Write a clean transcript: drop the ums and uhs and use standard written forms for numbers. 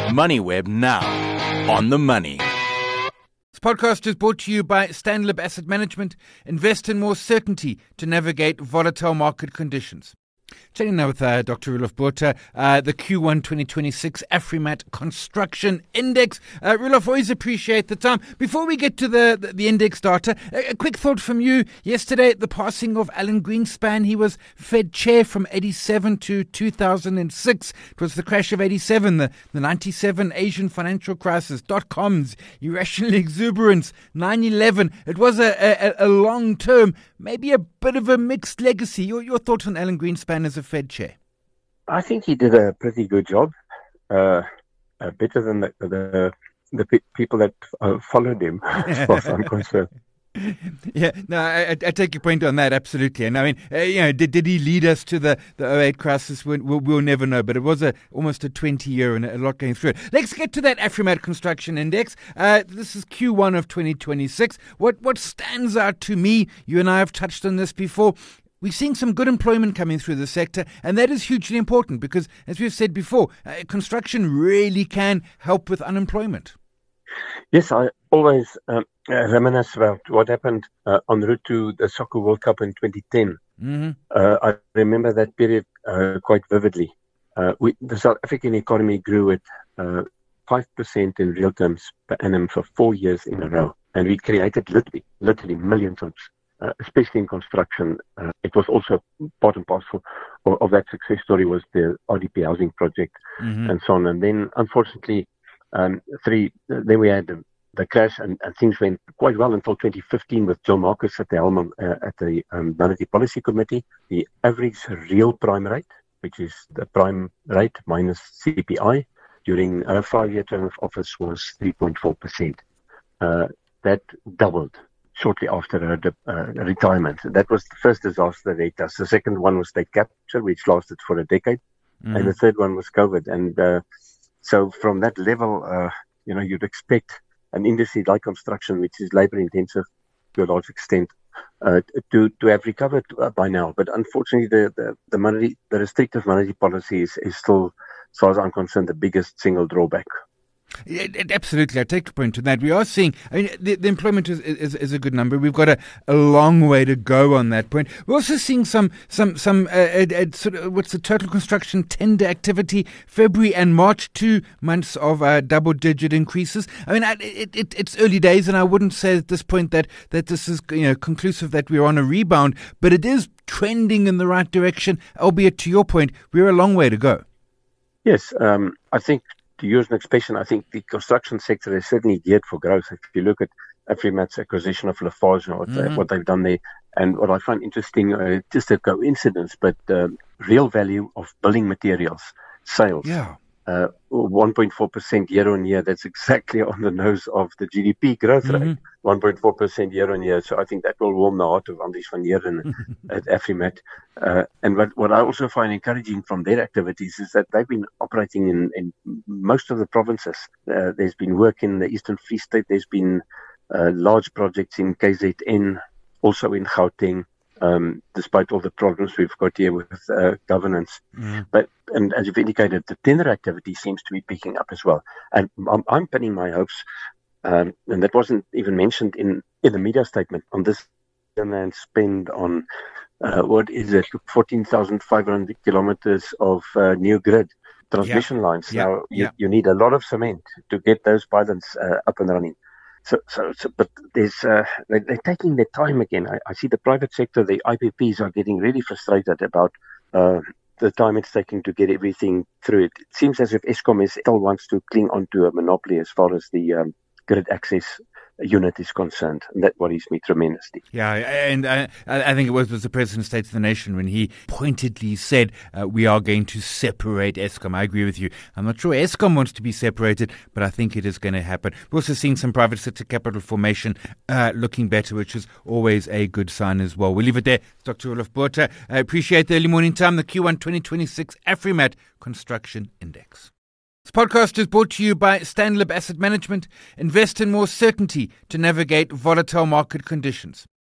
MoneyWeb now. On the money. This podcast is brought to you by Stanlib Asset Management. Invest in more certainty to navigate volatile market conditions. Chatting now with Dr. Roelof Botha, the Q1 2026 Afrimat Construction Index. Roelof, always appreciate the time. Before we get to the index data, a quick thought from you. Yesterday, the passing of Alan Greenspan. He was Fed chair from 87 to 2006. It was the crash of 87, the 97 Asian financial crisis, dot-coms, irrational exuberance, 9/11. It was a long term, maybe a bit of a mixed legacy. Your thoughts on Alan Greenspan as a Fed chair? I think he did a pretty good job, better than the people that followed him, as far as I'm concerned. Yeah, no, I take your point on that, absolutely. And I mean, did he lead us to the 08 crisis? We'll never know, but it was almost a 20-year and a lot going through it. Let's get to that Afrimat Construction Index. This is Q1 of 2026. What stands out to me, you and I have touched on this before, we're seeing some good employment coming through the sector, and that is hugely important because, as we've said before, construction really can help with unemployment. Yes, I always reminisce about what happened en route to the Soccer World Cup in 2010. Mm-hmm. I remember that period quite vividly. The South African economy grew at 5% in real terms per annum for 4 years in a row, and we created literally millions of especially in construction. It was also part and parcel of that success story was the RDP housing project, mm-hmm. and so on. And then, unfortunately, then we had the crash, and things went quite well until 2015 with Joe Marcus at the helm at the Monetary Policy Committee. The average real prime rate, which is the prime rate minus CPI, during a 5-year term of office was 3.4%. That doubled shortly after her retirement. That was the first disaster that hit us. The second one was state capture, which lasted for a decade. Mm-hmm. And the third one was COVID. And so from that level, you'd expect an industry like construction, which is labor intensive to a large extent, to have recovered by now. But unfortunately, the restrictive monetary policy is still, as far as I'm concerned, the biggest single drawback. Absolutely, I take your point to that. We are seeing, I mean, the employment is a good number. We've got a long way to go on that point. We're also seeing some sort of, what's the total construction tender activity? February and March, 2 months of double-digit increases. I mean, it's early days, and I wouldn't say at this point that this is conclusive that we're on a rebound, but it is trending in the right direction. Albeit, to your point, we're a long way to go. Yes, I think, to use an expression, I think the construction sector is certainly geared for growth. If you look at Afrimat's acquisition of Lafarge and what they've done there, and what I find interesting, just a coincidence, but real value of building materials sales, 1.4% year on year. That's exactly on the nose of the GDP growth rate, 1.4% year on year. So I think that will warm the heart of Andries van Heerden at Afrimat. And what I also find encouraging from their activities is that they've been operating in most of the provinces. There's been work in the Eastern Free State. There's been large projects in KZN, also in Gauteng. Despite all the problems we've got here with governance. And as you've indicated, the tender activity seems to be picking up as well. And I'm pinning my hopes, and that wasn't even mentioned in the media statement, on this land spend on, 14,500 kilometers of new grid transmission lines. Now, you need a lot of cement to get those pylons up and running. So, but there's they're taking their time again. I see the private sector, the IPPs are getting really frustrated about the time it's taking to get everything through. It seems as if Eskom still wants to cling onto a monopoly as far as the grid access unit is concerned, and that worries me tremendously. Yeah, and I think it was the President of the State of the Nation when he pointedly said we are going to separate Eskom. I agree with you. I'm not sure Eskom wants to be separated, but I think it is going to happen. We're also seeing some private sector capital formation looking better, which is always a good sign as well. We'll leave it there. Dr. Roelof Botha, I appreciate the early morning time, the Q1 2026 Afrimat Construction Index. This podcast is brought to you by Stanlib Asset Management. Invest in more certainty to navigate volatile market conditions.